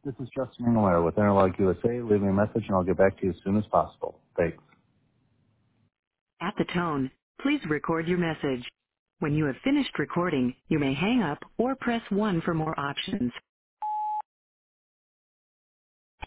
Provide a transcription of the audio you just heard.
This is Justin Engelmeyer with Interlog USA. Leave me a message and I'll get back to you as soon as possible. Thanks. At the tone, please record your message. When you have finished recording, you may hang up or press 1 for more options.